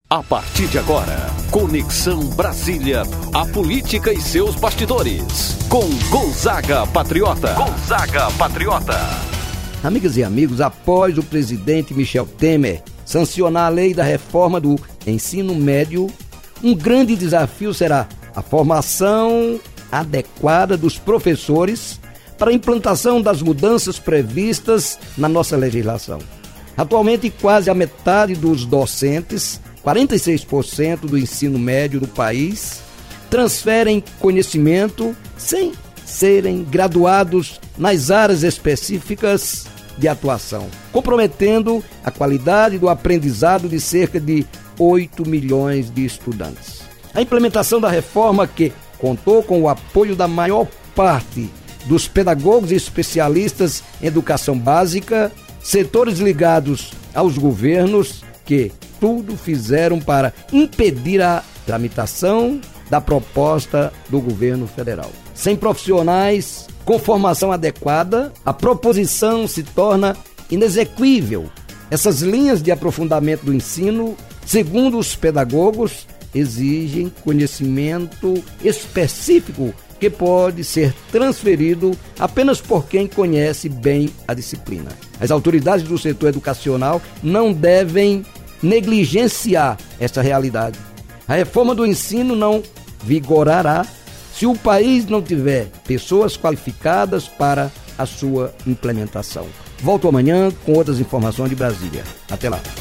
A partir de agora, Conexão Brasília, a política e seus bastidores, com Gonzaga Patriota. Gonzaga Patriota. Amigas e amigos, após o presidente Michel Temer sancionar a lei da reforma do ensino médio, um grande desafio será a formação adequada dos professores para a implantação das mudanças previstas na nossa legislação. Atualmente, quase a metade dos docentes, 46% do ensino médio do país, transferem conhecimento sem serem graduados nas áreas específicas de atuação, comprometendo a qualidade do aprendizado de cerca de 8 milhões de estudantes. A implementação da reforma, que contou com o apoio da maior parte dos pedagogos e especialistas em educação básica, setores ligados aos governos, que tudo fizeram para impedir a tramitação da proposta do governo federal. Sem profissionais com formação adequada, a proposição se torna inexequível. Essas linhas de aprofundamento do ensino, segundo os pedagogos, exigem conhecimento específico que pode ser transferido apenas por quem conhece bem a disciplina. As autoridades do setor educacional não devem negligenciar essa realidade. A reforma do ensino não vigorará se o país não tiver pessoas qualificadas para a sua implementação. Volto amanhã com outras informações de Brasília. Até lá.